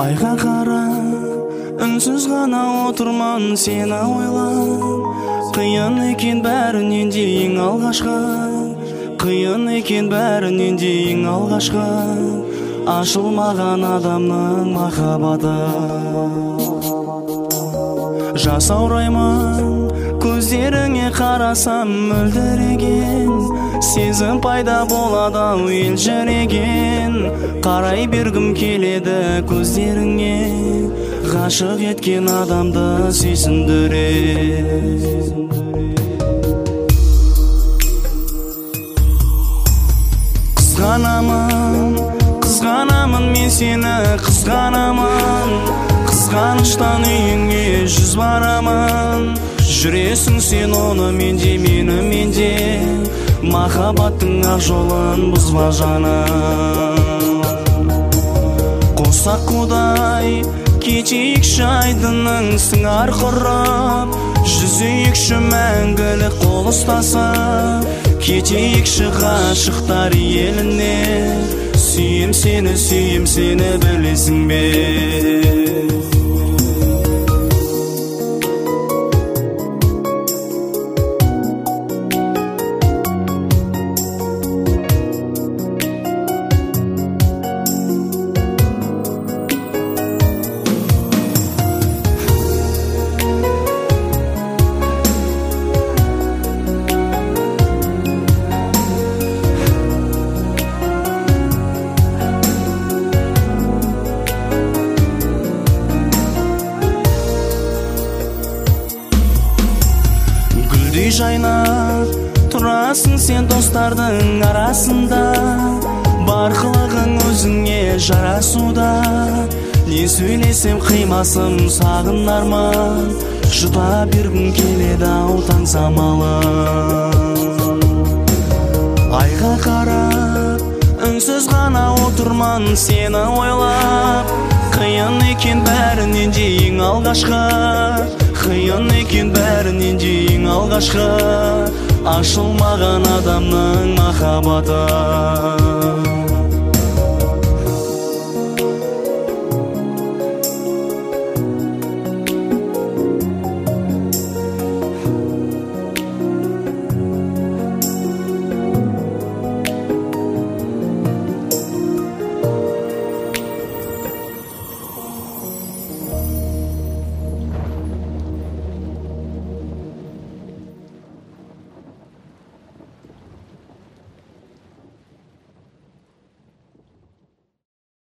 Айға қара, үнсіз ғана отырман сені ойлап. Қиын екен бәрінен де ең алғашқы, қиын екен бәрінен де ең алғашқы, ашылмаған адамның махаббаты. Жасаураймын, көздеріңе қарасам мөлдіреген, сезім пайда болады ау елжіреген. Қарай бергім келеді көздеріңе, ғашық еткен адамды сүйсіндіре. Қызғанамын мен сені, қызғанамын. Қызғаныштан үйіңе жүз барамын. Жүресің сен оны менде, мені менде. Махаббаттың ақ жолын бұзба жаным. Қоссақ құдай, кетейікші айдынның сыңар құрып. Жүзейікші мәңгілік қол ұстасып. Кетейікші ғашықтар еліне. Сүйем сені білесің бе? Гүлдей жайнап тұрасың сен достардың арасында. Бар қылығың өзіңе жарасуда. Не сөйлесем қимасым сағынарман. Жұта бергім келеді ау таң самалын. Айға қарап, үнсіз ғана отырман сені ойлап. Қиын екен бәрінен де ең алғашқы, қиын екен бәрінен де ең алғашқы, ашылмаған адамның махаббаты.